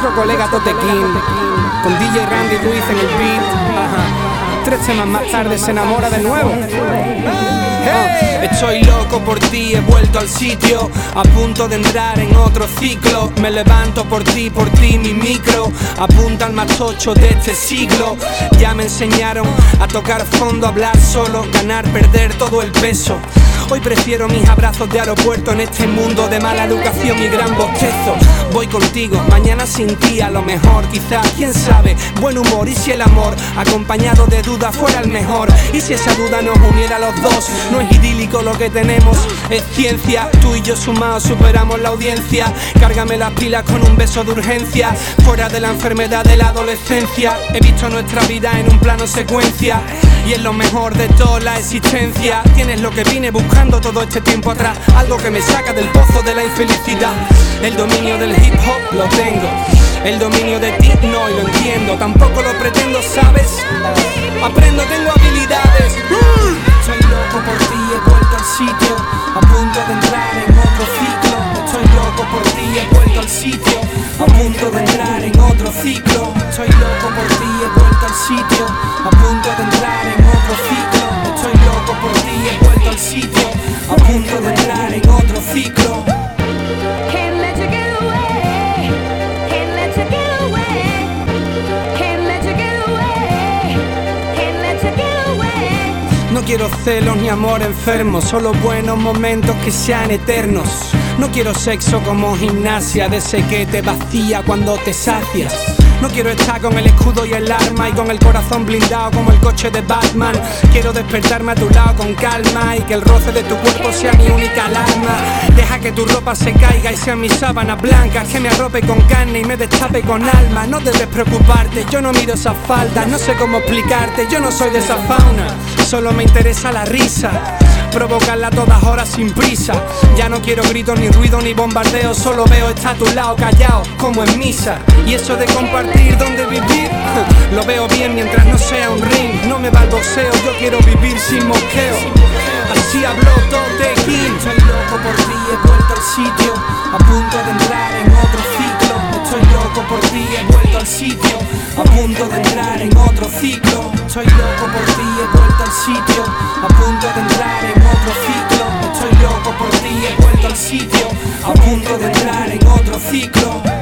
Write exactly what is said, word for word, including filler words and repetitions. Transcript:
nuestro colega Totequín, con D J Randy Ruiz en el beat. Ajá. Tres temas más tarde se enamora de nuevo. Hey. Estoy loco por ti, he vuelto al sitio, a punto de entrar en otro ciclo. Me levanto por ti, por ti mi micro apunta al más tocho de este siglo. Ya me enseñaron a tocar fondo, a hablar solo, ganar, perder todo el peso. Hoy prefiero mis abrazos de aeropuerto en este mundo de mala educación y gran bostezo. Voy contigo, mañana sin ti a lo mejor, quizás, quién sabe, buen humor. Y si el amor acompañado de duda fuera el mejor, y si esa duda nos uniera a los dos. No es idílico lo que tenemos, es ciencia. Tú y yo sumados superamos la audiencia. Cárgame las pilas con un beso de urgencia, fuera de la enfermedad de la adolescencia. He visto nuestra vida en un plano secuencia, y es lo mejor de toda la existencia. Tienes lo que vine buscando todo este tiempo atrás, algo que me saca del pozo de la infelicidad. El dominio del hip hop lo tengo, el dominio de ti no, y lo entiendo. Tampoco lo pretendo, ¿sabes? Aprendo, tengo habilidades. Estoy loco por ti, he vuelto al sitio, a punto de entrar en otro ciclo. Estoy loco por ti, he vuelto al sitio, a punto de entrar en otro ciclo. Estoy loco por ti, he vuelto al sitio, a punto de entrar en otro ciclo. Estoy loco por ti, he vuelto al sitio, a punto de entrar en otro ciclo. No quiero celos ni amor enfermo, solo buenos momentos que sean eternos. No quiero sexo como gimnasia, de ese que te vacía cuando te sacias. No quiero estar con el escudo y el arma, y con el corazón blindado como el coche de Batman. Quiero despertarme a tu lado con calma, y que el roce de tu cuerpo sea mi única alarma. Deja que tu ropa se caiga y sean mis sábanas blancas, que me arrope con carne y me destape con alma. No debes preocuparte, yo no miro esas faldas, no sé cómo explicarte, yo no soy de esa fauna. Solo me interesa la risa, provocarla a todas horas sin prisa. Ya no quiero gritos, ni ruido, ni bombardeo, solo veo estar a tu lado callado como en misa. Y eso de compartir donde vivir, lo veo bien mientras no sea un ring. No me va el boxeo, yo quiero vivir sin mosqueo. Así habló Totequín. Estoy loco por ti, he vuelto al sitio, a punto de entrar en otro ciclo. Estoy loco por ti, he vuelto al sitio, a punto de entrar en otro ciclo. Estoy loco por ti, he vuelto al sitio, a punto de entrar en otro ciclo. Estoy loco por ti, he vuelto al sitio, a punto de entrar en otro ciclo.